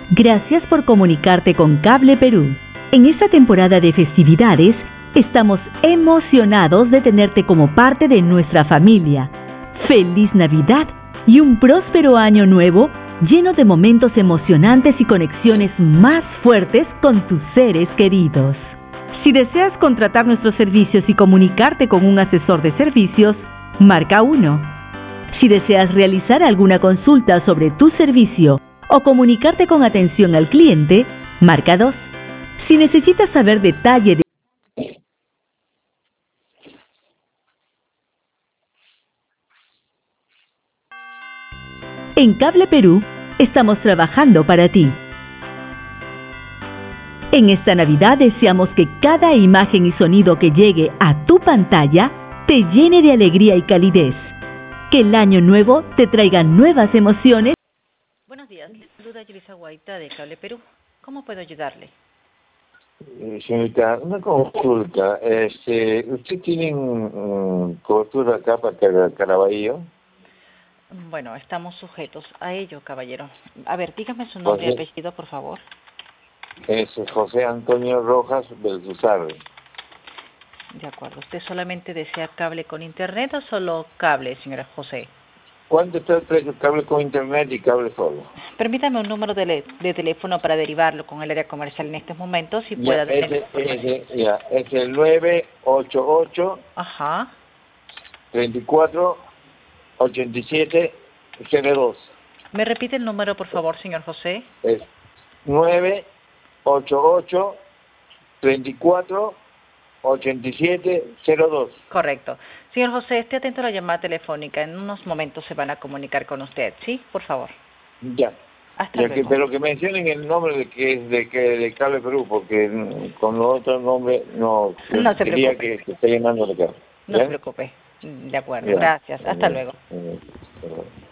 Gracias por comunicarte con Cable Perú. En esta temporada de festividades, estamos emocionados de tenerte como parte de nuestra familia. ¡Feliz Navidad y un próspero año nuevo lleno de momentos emocionantes y conexiones más fuertes con tus seres queridos! Si deseas contratar nuestros servicios y comunicarte con un asesor de servicios, marca 1. Si deseas realizar alguna consulta sobre tu servicio o comunicarte con atención al cliente, marca 2. Si necesitas saber detalle de... En Cable Perú, estamos trabajando para ti. En esta Navidad deseamos que cada imagen y sonido que llegue a tu pantalla te llene de alegría y calidez. Que el año nuevo te traiga nuevas emociones. Buenos días, le saluda Yulisa Guaita de Cable Perú. ¿Cómo puedo ayudarle? Señorita, una consulta. ¿Usted tiene cobertura acá para Caraballo? Bueno, estamos sujetos a ello, caballero. A ver, dígame su nombre y apellido, por favor. Es José Antonio Rojas Beltuzarre. De acuerdo. ¿Usted solamente desea cable con internet o solo cable, señora José? ¿Cuánto está el precio? ¿Cable con internet y cable solo? Permítame un número de teléfono para derivarlo con el área comercial en estos momentos y pueda... Es el 988 Ajá. 34 87 02. ¿Me repite el número, por favor, señor José? Es 988 34 87 02. Correcto. Señor José, esté atento a la llamada telefónica. En unos momentos se van a comunicar con usted, ¿sí? Por favor. Ya. Hasta luego. Pero que mencionen el nombre de Cable Perú, porque con los otros nombres no se quería preocupe. que esté llamando de acá. No se preocupe. De acuerdo. Ya. Gracias. Hasta luego. Ya.